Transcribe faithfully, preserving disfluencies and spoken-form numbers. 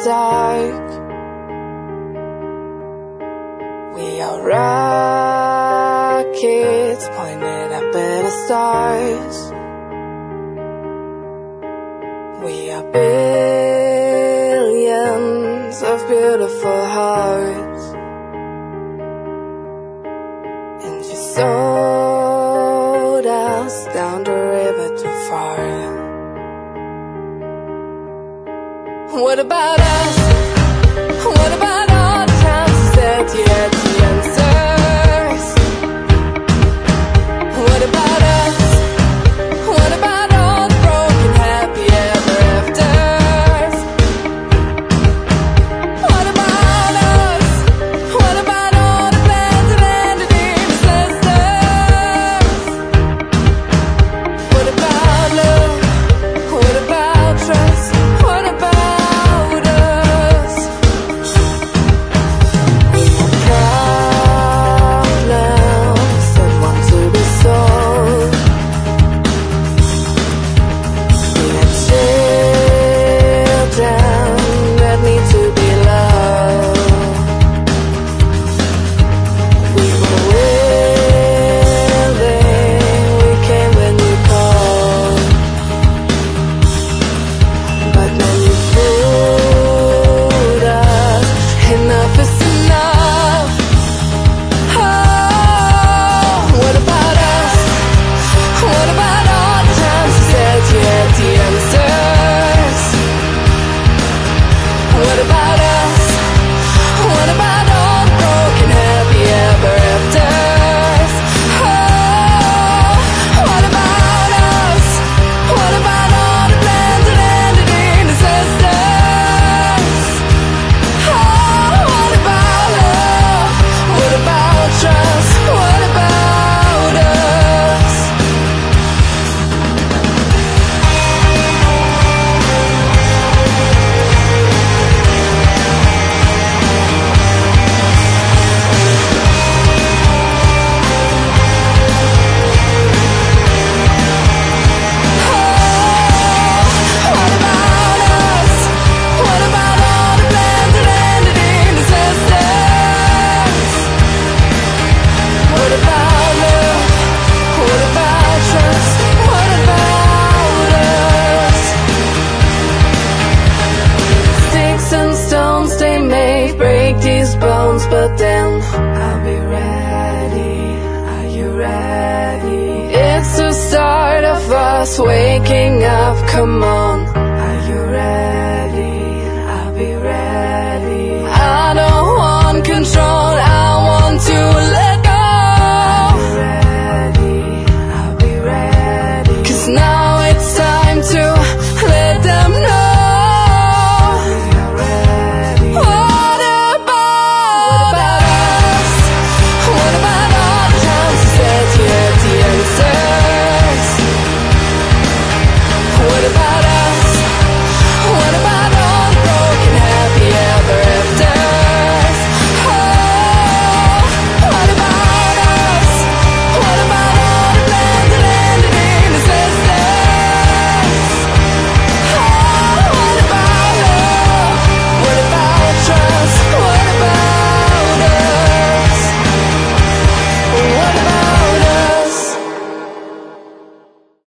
dark. We are rockets pointed up at the stars. We are billions of beautiful hearts. And you sold us down the river too far. What about us? What about all the times you said you had the answers? What about us? What about all the broken happy ever afters? What about us? What about all the plans that ended in disasters? What about love? What about trust? What about these bones, but then I'll be ready. Are you ready? It's the start of us waking up. Come on, are you ready?